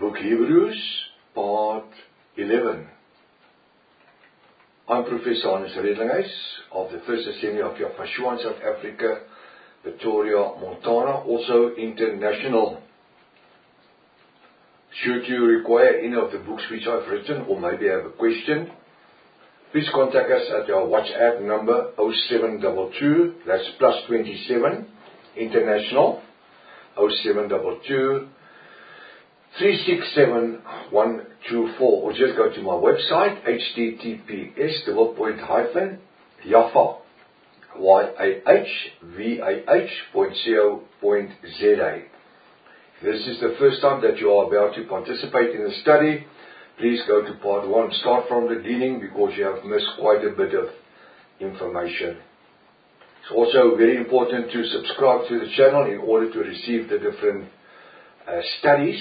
book Hebrews, part 11. I'm Professor Hannes Redlinghuis of the First Assembly of Yahweh in South Africa, Pretoria, Montana, also international. Should you require any of the books which I've written or maybe have a question, please contact us at our WhatsApp number 0722, that's +27, international, 0722 367 124, or just go to my website, https://yahvah.co.za. This is the first time that you are about to participate in the study. Please go to part 1, start from the beginning, because you have missed quite a bit of information. It's also very important to subscribe to the channel in order to receive the different studies,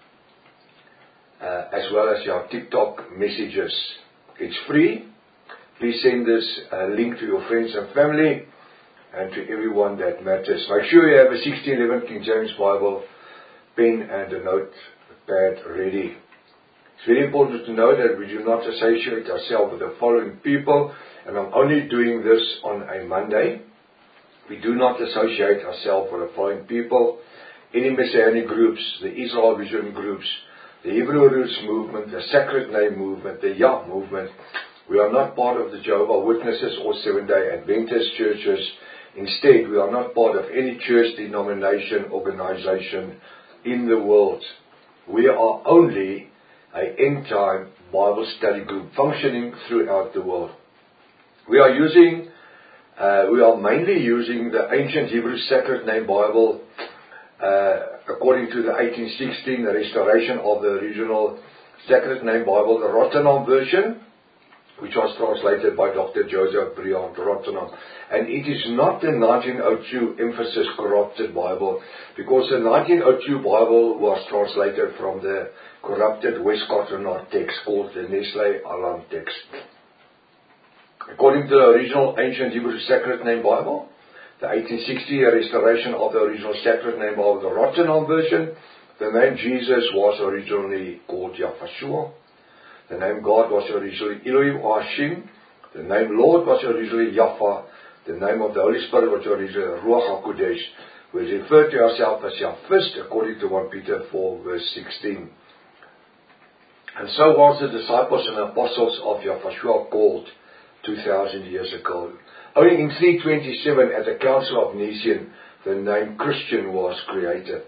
as well as your TikTok messages. It's free. Please send this link to your friends and family and to everyone that matters. Make sure you have a 1611 King James Bible, pen and a notepad ready. It's very important to know that we do not associate ourselves with the following people, and I'm only doing this on a Monday. We do not associate ourselves with the following people: any Messianic groups, the Israel Vision groups, the Hebrew Roots movement, the Sacred Name movement, the Yah movement. We are not part of the Jehovah's Witnesses or Seventh-day Adventist churches. Instead, we are not part of any church, denomination, organization in the world. We are only an end-time Bible study group functioning throughout the world. We are mainly using the ancient Hebrew Sacred Name Bible, according to the 1816, the restoration of the original Sacred Name Bible, the Rotterdam version, which was translated by Dr. Joseph Briand Rotterdam. And it is not the 1902 emphasis corrupted Bible, because the 1902 Bible was translated from the corrupted Westcott Renard text called the Nestle Alarm text. According to the original ancient Hebrew Sacred Name Bible, the 1860 restoration of the original Sacred Name Bible, the Rotterdam version, the name Jesus was originally called Yahweh. The name God was originally Elohim or Hashem. The name Lord was originally Yahweh. The name of the Holy Spirit was originally Ruach HaKodesh. We refer to ourselves as Yahwist, according to 1 Peter 4 verse 16. And so was the disciples and apostles of Yahweh called 2,000 years ago. Only in 327 at the Council of Nicene, the name Christian was created.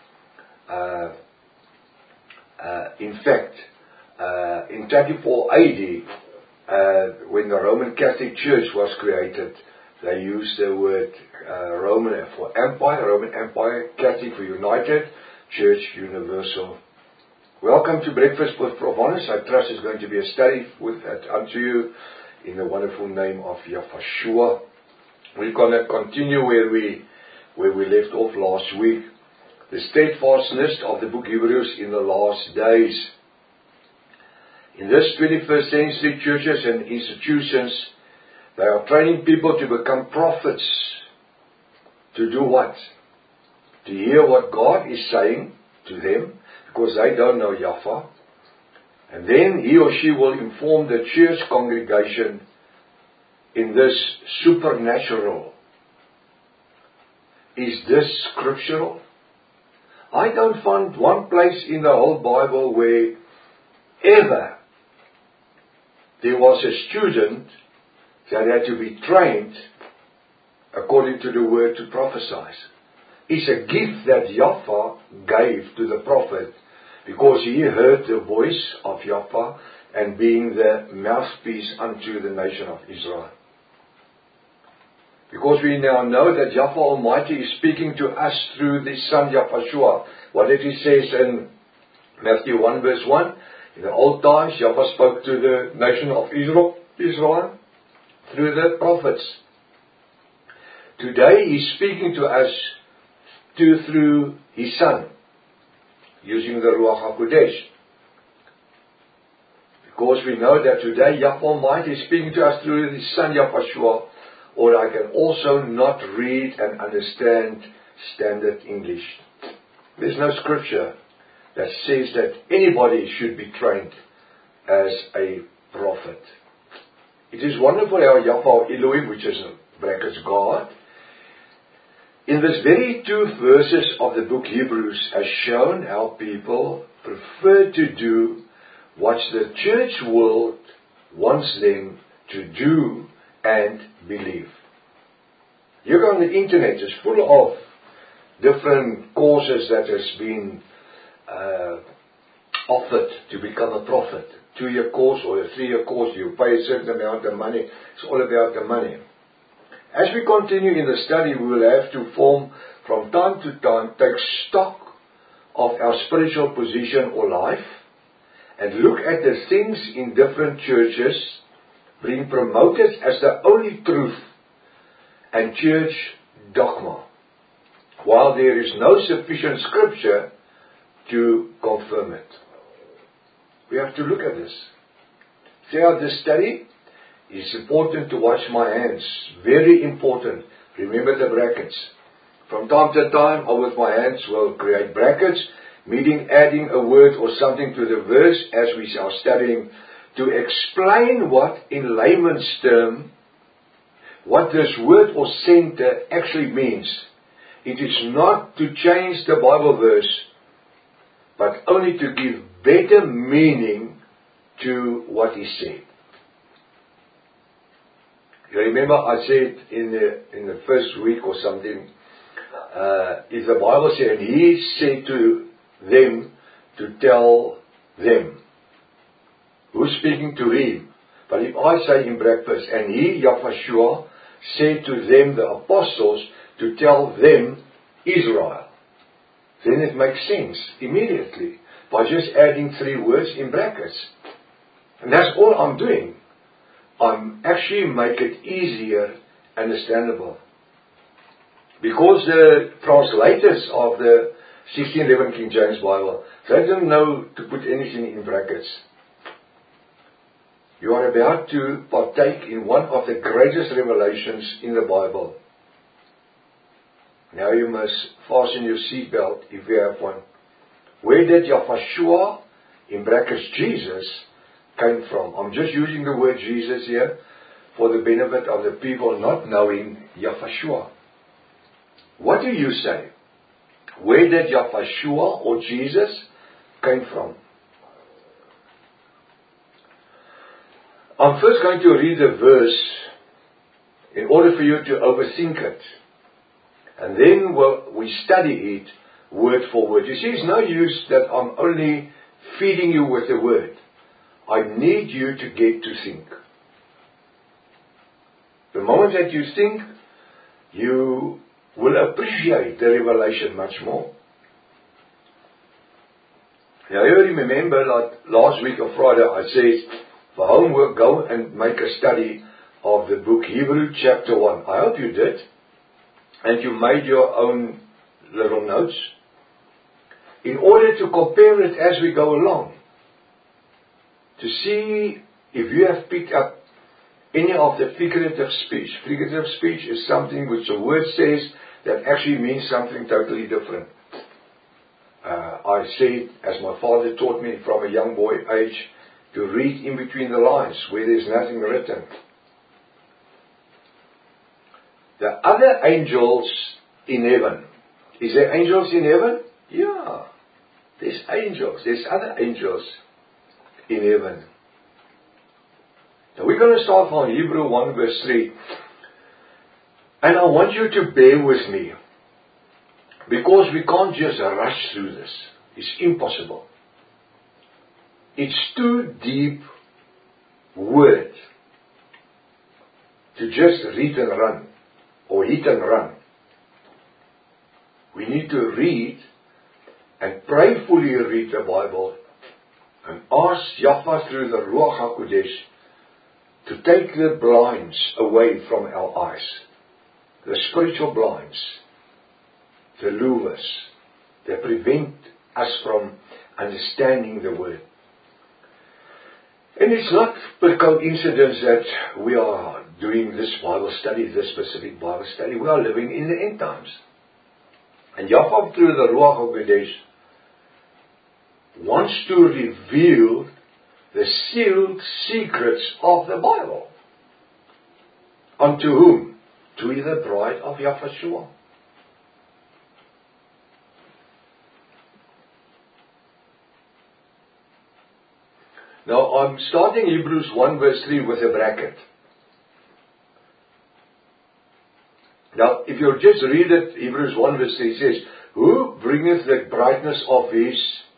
In fact, in 34 AD, when the Roman Catholic Church was created, they used the word Roman for Empire, Roman Empire, Catholic for United, Church Universal. Welcome to Breakfast with Prof. Hannes. I trust it's going to be a study unto you in the wonderful name of Yahweh. We're going to continue where we left off last week. The steadfastness of the book Hebrews in the last days. In this 21st century, churches and institutions, they are training people to become prophets. To do what? To hear what God is saying to them, because they don't know Yahweh. And then he or she will inform the church congregation in this supernatural. Is this scriptural? I don't find one place in the whole Bible where ever there was a student that had to be trained according to the word to prophesy. It's a gift that Yahweh gave to the prophet, because he heard the voice of Yahweh and being the mouthpiece unto the nation of Israel. Because we now know that Yahweh Almighty is speaking to us through His Son Yahweh. What did He say in Matthew 1 verse 1? In the old times, Yahweh spoke to the nation of Israel through the prophets. Today He's speaking to us through His Son, using the Ruach HaKodesh. Because we know that today Yahweh Almighty is speaking to us through His Son Yahweh, or I can also not read and understand standard English. There's no scripture that says that anybody should be trained as a prophet. It is wonderful how Yahweh Elohim, which is in brackets God, in this very 2 verses of the book Hebrews has shown how people prefer to do what the church world wants them to do and believe. You go on the internet, it's full of different courses that has been offered to become a prophet. 2-year course or a 3-year course, you pay a certain amount of money. It's all about the money. As we continue in the study, we will have to from time to time, take stock of our spiritual position or life and look at the things in different churches being promoted as the only truth and church dogma, while there is no sufficient scripture to confirm it. We have to look at this. Throughout this study, it's important to watch my hands. Very important. Remember the brackets. From time to time, I with my hands will create brackets, meaning adding a word or something to the verse as we are studying, to explain what in layman's term, what this word or center actually means. It is not to change the Bible verse, but only to give better meaning to what is said. You remember I said in the first week or something, if the Bible said, and he said to them to tell them. Who's speaking to him? But if I say in breakfast, and he, Yahushua, said to them, the apostles, to tell them, Israel, then it makes sense immediately by just adding 3 words in brackets. And that's all I'm doing. I'm actually make it easier, understandable. Because the translators of the 1611 King James Bible, they didn't know to put anything in brackets. You are about to partake in one of the greatest revelations in the Bible. Now you must fasten your seatbelt if you have one. Where did Yahushua, in brackets Jesus, came from? I'm just using the word Jesus here for the benefit of the people not knowing Yahushua. What do you say? Where did Yahushua or Jesus came from? I'm first going to read the verse in order for you to overthink it. And then we study it word for word. You see, it's no use that I'm only feeding you with the word. I need you to get to think. The moment that you think, you will appreciate the revelation much more. Now, you remember, like last week on Friday, I said, for homework, go and make a study of the book Hebrew chapter 1. I hope you did. And you made your own little notes. In order to compare it as we go along. To see if you have picked up any of the figurative speech. Figurative speech is something which a word says that actually means something totally different. I said, as my father taught me from a young boy age, to read in between the lines where there's nothing written. The other angels in heaven. Is there angels in heaven? Yeah. There's angels. There's other angels in heaven. Now we're going to start from Hebrew 1 verse 3. And I want you to bear with me. Because we can't just rush through this. It's impossible. It's too deep word to just read and run. Or hit and run. We need to read and prayerfully read the Bible and ask Yahweh through the Ruach HaKodesh to take the blinds away from our eyes. The spiritual blinds. The louvers. That prevent us from understanding the Word. And it's not per coincidence that we are doing this Bible study, this specific Bible study. We are living in the end times. And Yahweh through the Ruach HaKodesh wants to reveal the sealed secrets of the Bible. Unto whom? To the bride of Yahushua. Now I'm starting Hebrews 1 verse 3 with a bracket. Now if you just read it, Hebrews 1 verse 3 says, who bringeth the brightness of his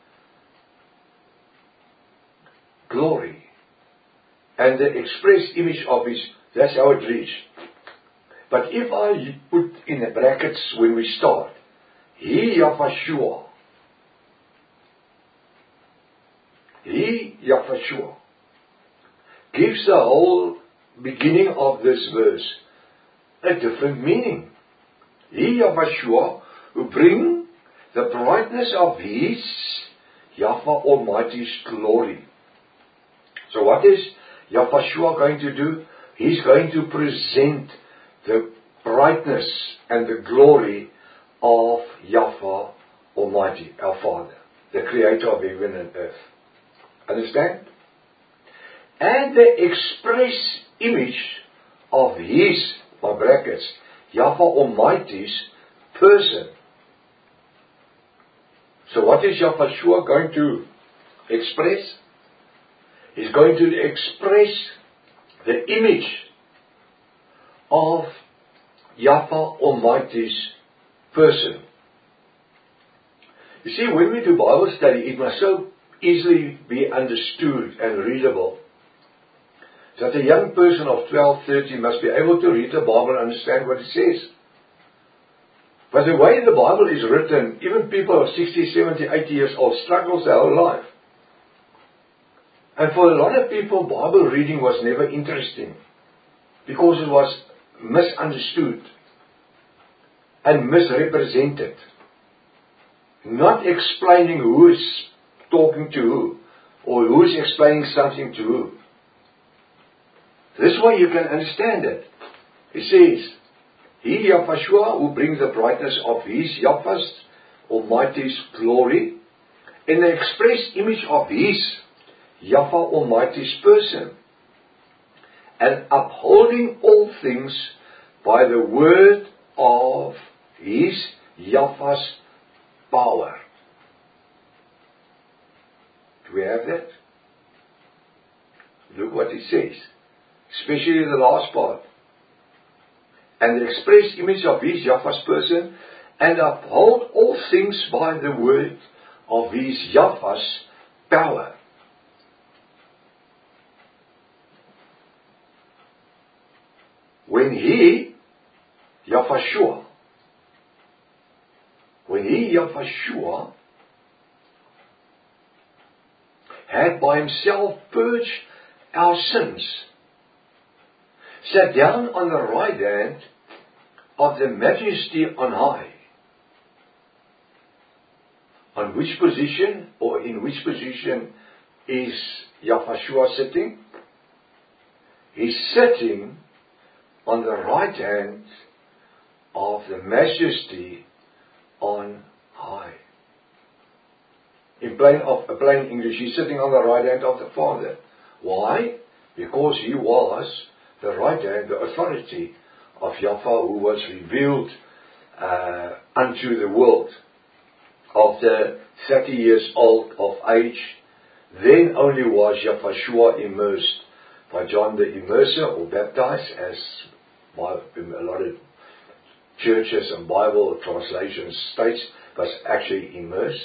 glory and the express image of his, that's how it reads. But if I put in the brackets when we start, he Yahushua, gives the whole beginning of this verse a different meaning. He Yahushua, who bring the brightness of his Yahweh Almighty's glory. So what is Yahushua going to do? He's going to present the brightness and the glory of Yahweh Almighty, our Father, the Creator of heaven and earth. Understand? And the express image of his, my brackets, Yahweh Almighty's person. So what is Yahushua going to express? He's going to express the image of Yahweh Almighty's person. You see, when we do Bible study, it must so easily be understood and readable that a young person of 12, 13 must be able to read the Bible and understand what it says. But the way the Bible is written, even people of 60, 70, 80 years old struggles their whole life. And for a lot of people, Bible reading was never interesting because it was misunderstood and misrepresented. Not explaining who is talking to who, or who is explaining something to who. This way you can understand it. It says, he Yahushua, who brings the brightness of his Yahweh Almighty's glory in the express image of his Yahweh Almighty's person, and upholding all things by the word of his Yahweh's power. Do we have that? Look what it says, especially the last part. And the express image of his Yahweh's person, and uphold all things by the word of his Yahweh's power. When he, Yahushua, had by himself purged our sins, sat down on the right hand of the Majesty on high. On which position, or in which position is Yahushua sitting? He's sitting on the right hand of the Majesty on high. In plain English, he's sitting on the right hand of the Father. Why? Because he was the right hand, the authority of Yahweh, who was revealed unto the world. After 30 years old of age, then only was Yahushua immersed by John the Immerser, or baptized, as a lot of churches and Bible translations states, was actually immersed.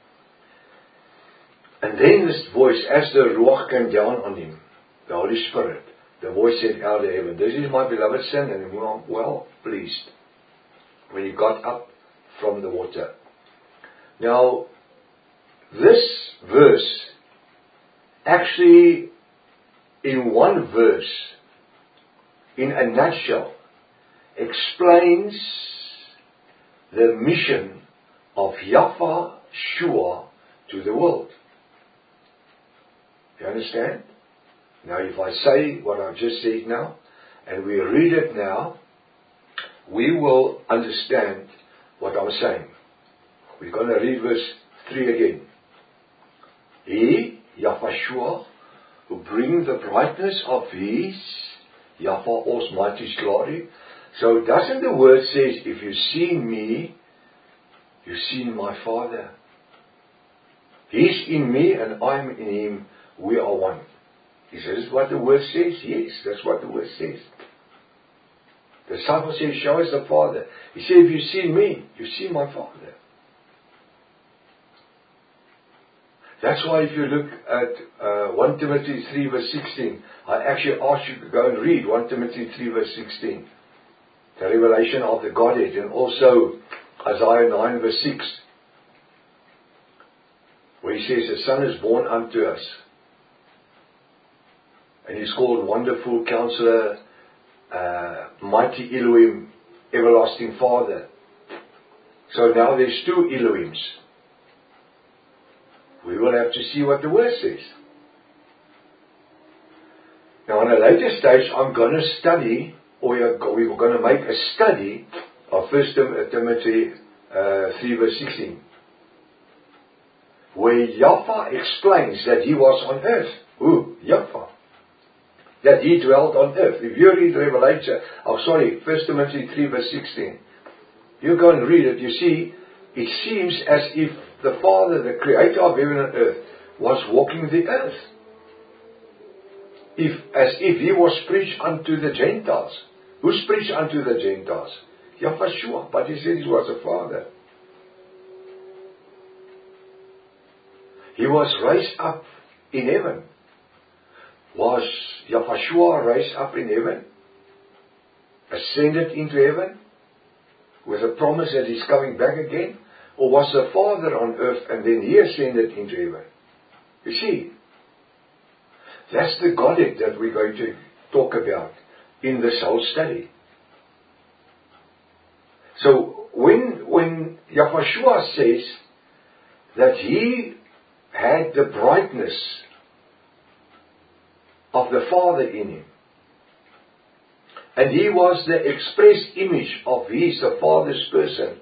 And then this voice, as the Ruach came down on him, the Holy Spirit, the voice said out of heaven, this is my beloved Son, and I'm well pleased, when he got up from the water. Now, this verse, actually, in one verse, in a nutshell, explains the mission of Yahushua to the world. You understand? Now if I say what I've just said now, and we read it now, we will understand what I'm saying. We're going to read verse 3 again. He, Yahweh, who bring the brightness of His, Yahweh Almighty's glory. So doesn't the word says, if you see me, you've seen my Father. He's in me and I'm in Him. We are one. Is this what the word says? Yes, that's what the word says. The disciple says, show us the Father. He said, if you've seen me, you've seen my Father. That's why if you look at 1 Timothy 3 verse 16, I actually ask you to go and read 1 Timothy 3 verse 16. The revelation of the Godhead, and also Isaiah 9 verse 6. Where he says, a son is born unto us. And he's called Wonderful Counselor, Mighty Elohim, Everlasting Father. So now there's two Elohims. We will have to see what the word says. Now on a later stage, I'm going to study, or we're going to make a study of 1 Timothy 3 verse 16. Where Yahweh explains that He was on earth. Who? Yahweh. That He dwelt on earth. If you read Revelation, 1 Timothy 3 verse 16. You go and read it, you see, it seems as if the Father, the Creator of heaven and earth, was walking the earth. As if He was preached unto the Gentiles. Who's preached unto the Gentiles? Yahweh, but He said He was a Father. He was raised up in heaven. Was Yahweh raised up in heaven? Ascended into heaven? With a promise that He's coming back again? Or was the Father on earth and then He ascended into heaven? You see, that's the Godhead that we're going to talk about in this whole study. So when Yahweh says that He had the brightness of the Father in Him, and He was the express image of the Father's person,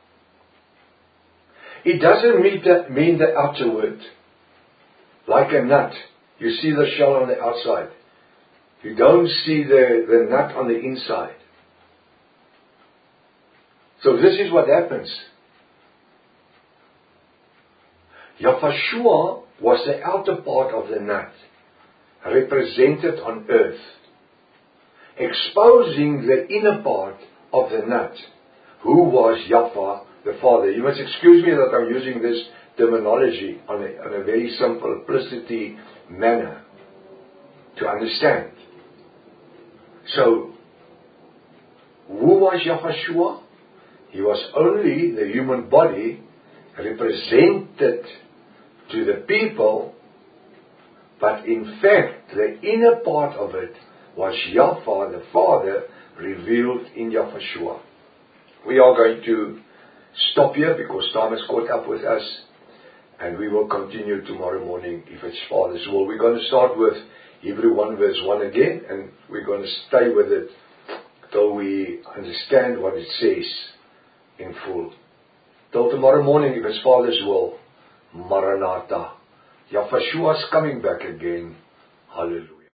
it doesn't mean the outer word. Like a nut, you see the shell on the outside. You don't see the nut on the inside. So this is what happens. Yahweh was the outer part of the nut, represented on earth, exposing the inner part of the nut, who was Yahweh the Father. You must excuse me that I'm using this terminology on a very simplicity manner to understand. So, who was Yahweh? He was only the human body represented to the people, but in fact the inner part of it was Yahweh the Father revealed in Yahweh. We are going to stop here because time has caught up with us, and we will continue tomorrow morning if it's Father's will. We're going to start with Hebrew 1 verse 1 again, and we're going to stay with it till we understand what it says in full. Till tomorrow morning if it's Father's will. Maranatha. Yahweh is coming back again. Hallelujah.